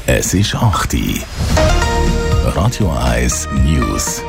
Es ist 8 Uhr. Radio 1 News.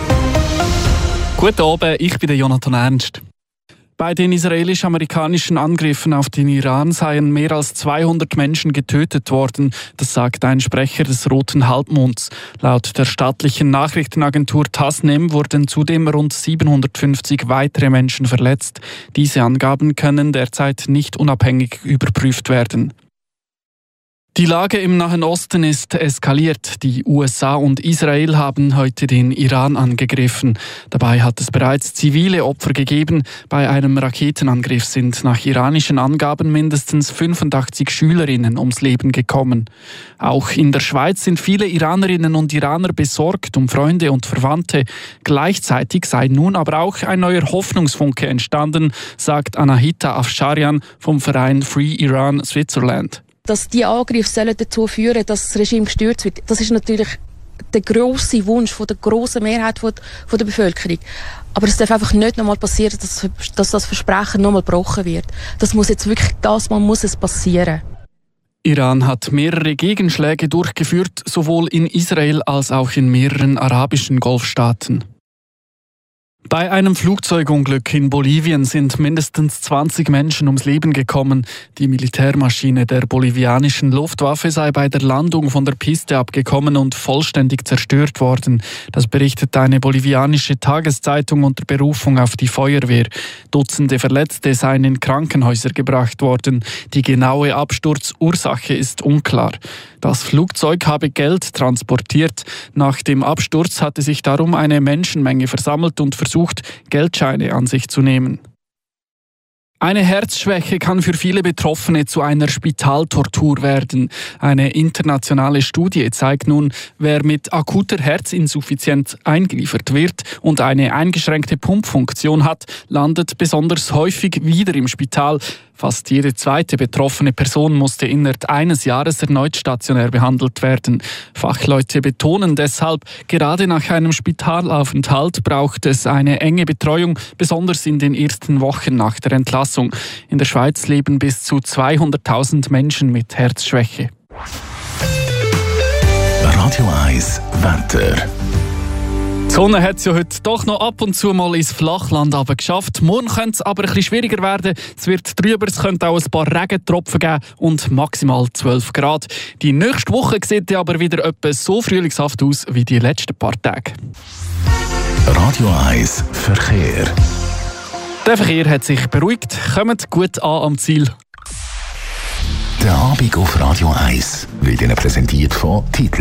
Guten Abend, ich bin Jonathan Ernst. Bei den israelisch-amerikanischen Angriffen auf den Iran seien mehr als 200 Menschen getötet worden, das sagt ein Sprecher des Roten Halbmonds. Laut der staatlichen Nachrichtenagentur Tasnim wurden zudem rund 750 weitere Menschen verletzt. Diese Angaben können derzeit nicht unabhängig überprüft werden. Die Lage im Nahen Osten ist eskaliert. Die USA und Israel haben heute den Iran angegriffen. Dabei hat es bereits zivile Opfer gegeben. Bei einem Raketenangriff sind nach iranischen Angaben mindestens 85 Schülerinnen ums Leben gekommen. Auch in der Schweiz sind viele Iranerinnen und Iraner besorgt um Freunde und Verwandte. Gleichzeitig sei nun aber auch ein neuer Hoffnungsfunke entstanden, sagt Anahita Afsharian vom Verein Free Iran Switzerland. Dass die Angriffe dazu führen, dass das Regime gestürzt wird, das ist natürlich der grosse Wunsch von der grossen Mehrheit von der Bevölkerung. Aber es darf einfach nicht nochmal passieren, dass das Versprechen nochmal gebrochen wird. Das muss jetzt wirklich, muss es passieren. Iran hat mehrere Gegenschläge durchgeführt, sowohl in Israel als auch in mehreren arabischen Golfstaaten. Bei einem Flugzeugunglück in Bolivien sind mindestens 20 Menschen ums Leben gekommen. Die Militärmaschine der bolivianischen Luftwaffe sei bei der Landung von der Piste abgekommen und vollständig zerstört worden. Das berichtet eine bolivianische Tageszeitung unter Berufung auf die Feuerwehr. Dutzende Verletzte seien in Krankenhäuser gebracht worden. Die genaue Absturzursache ist unklar. Das Flugzeug habe Geld transportiert. Nach dem Absturz hatte sich darum eine Menschenmenge versammelt und versucht, Geldscheine an sich zu nehmen. Eine Herzschwäche kann für viele Betroffene zu einer Spitaltortur werden. Eine internationale Studie zeigt nun, wer mit akuter Herzinsuffizienz eingeliefert wird und eine eingeschränkte Pumpfunktion hat, landet besonders häufig wieder im Spital. Fast jede zweite betroffene Person musste innerhalb eines Jahres erneut stationär behandelt werden. Fachleute betonen deshalb, gerade nach einem Spitalaufenthalt braucht es eine enge Betreuung, besonders in den ersten Wochen nach der Entlassung. In der Schweiz leben bis zu 200.000 Menschen mit Herzschwäche. Radio 1 Wetter. Die Sonne hat es ja heute doch noch ab und zu mal ins Flachland geschafft. Morgen könnte es aber ein bisschen schwieriger werden. Es wird trüber, es könnte auch ein paar Regentropfen geben und maximal 12 Grad. Die nächste Woche sieht aber wieder etwa so frühlingshaft aus wie die letzten paar Tage. Radio 1 Verkehr. Der Verkehr hat sich beruhigt, kommt gut an am Ziel. Der Abend auf Radio 1 wird Ihnen präsentiert von Titel.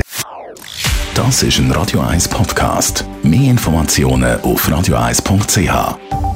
Das ist ein Radio 1 Podcast. Mehr Informationen auf radio1.ch.